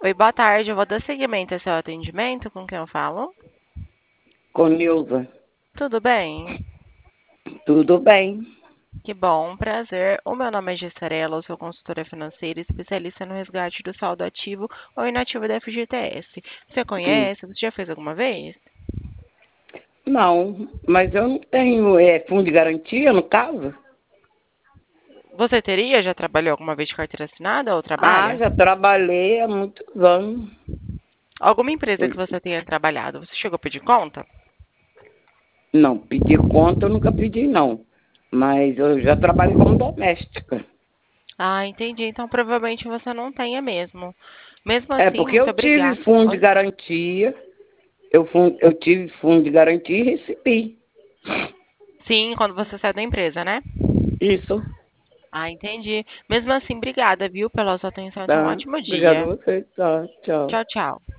Oi, boa tarde. Eu vou dar seguimento ao seu atendimento. Com quem eu falo? Com Nilza. Tudo bem? Tudo bem? Que bom, prazer. O meu nome é Gessarela, eu sou consultora financeira e especialista no resgate do saldo ativo ou inativo da FGTS. Você Hum. conhece? Você já fez alguma vez? Não, mas eu não tenho fundo de garantia, no caso? Você teria? Já trabalhou alguma vez de carteira assinada ou Ah, trabalha? já trabalhei há muitos anos. Alguma empresa que você tenha trabalhado, você chegou a pedir conta? Não, pedir conta eu nunca pedi, não. Mas eu já trabalhei como doméstica. Ah, entendi. Então provavelmente você não tenha mesmo. Mesmo É assim, porque muito eu tive obrigada. fundo de Oi? garantia, eu tive fundo de garantia e recebi. Sim, quando você sai da empresa, né? Isso, Ah, entendi. Mesmo assim, obrigada, viu, pela sua atenção. Então, um tá? ótimo Obrigado dia. a você, tá? Tchau. Tchau, tchau.